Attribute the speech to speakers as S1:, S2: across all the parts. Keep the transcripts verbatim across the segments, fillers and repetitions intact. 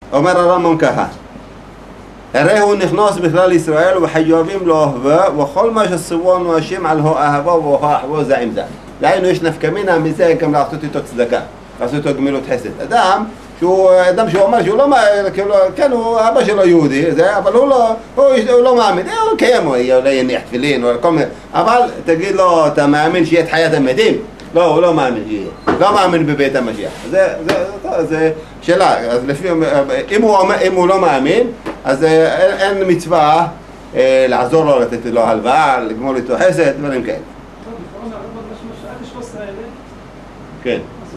S1: אומר הרמב"ם ככה, הרי הוא נכנס בכלל ישראל וחייבים לאהבה וכל מה שציוונו השם על האהבה והאחווה זה עם זה. דהיינו יש נפקא מינה מזה גם לעשות איתו צדקה, לעשות איתו גמילות חסד. אדם שהוא אדם שהוא אומר שהוא לא כאילו, כן הוא אבא שלו יהודי זה, אבל הוא לא הוא, הוא לא מאמין, הוא קיים, הוא אולי יניח תפילין או כל מיני, אבל תגיד לו אתה מאמין שיהיה את חיית המתים? לא, הוא לא מאמין שיהיה, לא מאמין בבית המשיח. זה זה זה, זה שאלה. אז לפי אם הוא אם הוא לא מאמין אז אין, אין מצווה אה, לעזור לו, לתת לו הלוואה, לגמול איתו חסד, דברים כאלה. כן.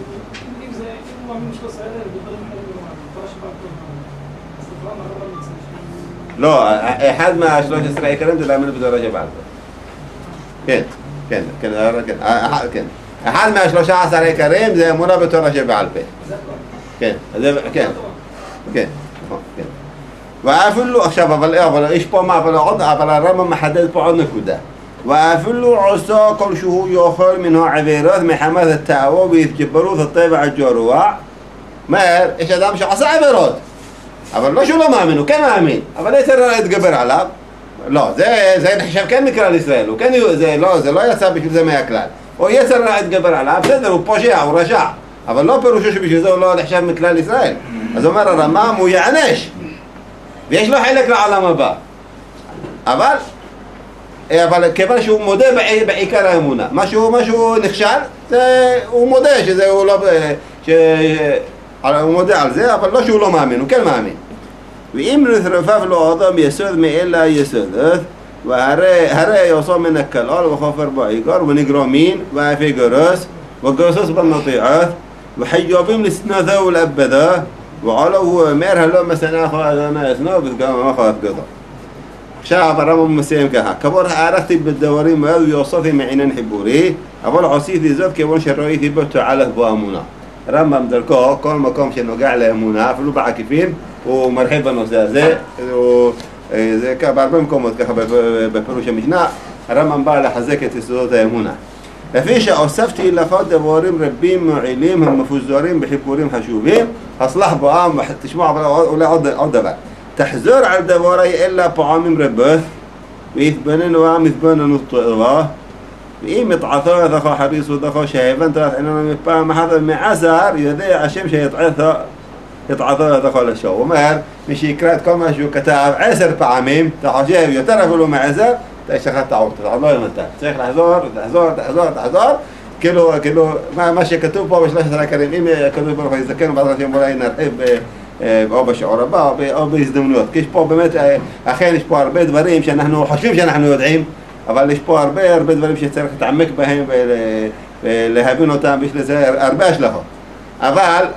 S1: לא, אחד מהשלוש עשרה עיקרים זה להאמין בתורה שבעל פה. כן, כן, כן, כן. אחד מהשלושה עשר עיקרים זה אמונה בתורה שבעל פה. כן, כן, כן, כן. ואפילו, עכשיו, אבל יש פה מה, אבל הרמב"ם מחדד פה עוד נקודה. ואפילו עושה כל שהוא יאכל מן העבירות מחמת התאווה והתגברות הטבע הגרוע. אומר, יש אדם שעושה עבירות, אבל לא שהוא לא מאמין, הוא כן מאמין, אבל יצר הרע יתגבר עליו. לא, זה, זה נחשב כן מכלל ישראל, הוא כן, זה לא, זה לא יצא בשביל זה מהכלל. או יצר הרע יתגבר עליו, בסדר, הוא פושע, הוא רשע, אבל לא פירושו שבשביל זה הוא לא נחשב מכלל ישראל. אז אומר הרמב"ם, הוא יענש, ויש לו חלק לעולם הבא. אבל, אבל כיוון שהוא מודה בעיקר האמונה, משהו, משהו נכשל, זה, הוא מודה שזה הוא לא, ש, הוא מודה על זה, אבל לא שהוא לא מאמין, הוא כן מאמין. ואם נתרפף לו אדם יסוד מאלה יסודות, והרי יעשו מן הכלל וחופר בעיקר ונגרמין ואפי גרוס וגוסס בנطيعات וחייבים לסנותו ולאבדו ועלו הוא אומר הלא מסנה אחו אדוני יסנו וגם אחו אבגדו. עכשיו הרמב"ם מסיים ככה, כבר הערכתי בדברים מאוד ויוספתי מעניין חיבורי, אבל עשיתי זאת כיוון שראיתי בו תועלת באמונה. הרמב"ם דרכו כל מקום שנוגע לאמונה, אפילו בעקיפין, הוא מרחיב בנושא הזה, זה בהרבה מקומות ככה בפירוש המשנה, הרמב"ם בא לחזק את יסודות האמונה. לפי שהוספתי לך דברים רבים מועילים המפוזרים בחיבורים חשובים, הצלח בעם, תשמע אולי עוד דבר. תחזור על דברי אלה פעמים רבות, ויתבוננו העם יתבוננו טובה, ואם יתעתו ידחו חריסו דחו שהבנת עיננו מפעם אחת מעשר, יודע השם שיתעתו ידחו לשו. הוא אומר, מי שיקרא את כל מה שהוא כתב עשר פעמים, אתה חושב יותר אפילו מעשר, אתה יש לך טעות, אתה לא ימנת. צריך לחזור, לחזור, לחזור, לחזור, כאילו, כאילו, מה שכתוב פה בשלושת העיקרים, אם כתוב פה ויזכרנו בעזרת השם אולי נרחיב או בשיעור הבא או בהזדמנויות, כי יש פה באמת, אכן יש פה הרבה דברים שאנחנו חושבים שאנחנו יודעים, אבל יש פה הרבה הרבה דברים שצריך להתעמק בהם ולהבין אותם, ויש לזה הרבה השלכות. אבל